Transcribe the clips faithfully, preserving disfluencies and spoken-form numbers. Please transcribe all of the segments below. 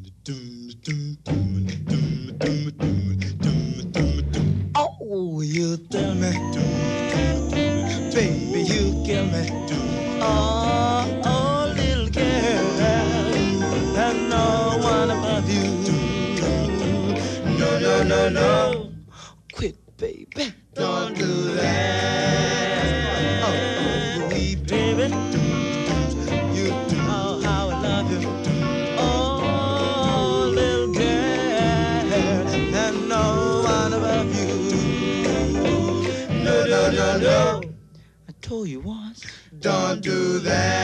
Oh, you tell me, baby, you kill me. Oh, oh, little girl, and no one above you. No, no, no, no. Quit, baby. Don't do that. Oh, wee baby. You know how I love you. Oh, little girl, and no one above you. No, no, no, no. I told you once. Don't do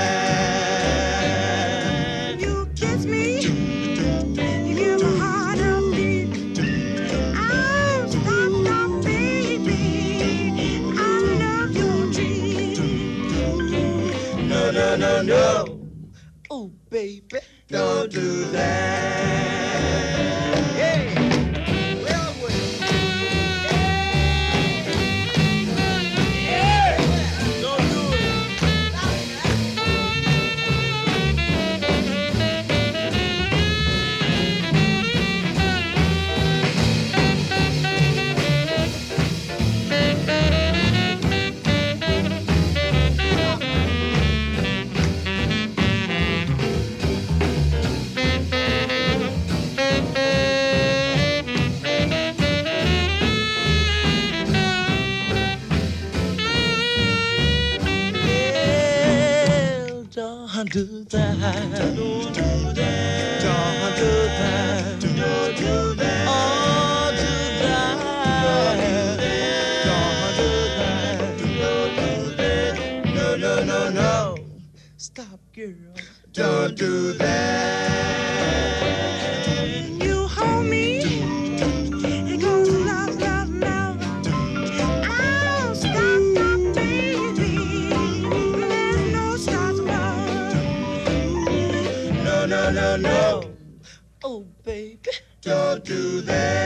that. You kiss me, you give my heart a beat. I'm stopped up, baby. I love your dream. No, no, no, no. Oh, baby, don't do that. Hey, well, well. Yeah, don't do it. Well, don't do that. Don't do that. Don't do that. Don't do that. Oh, do that. Don't do that. Don't do that. No, no, no, no. Stop, girl. Don't do that. You hold me, it goes love, love, love. I'm stopped up, baby. There's no stop, love. No, no, no, no. Oh, baby, don't do that.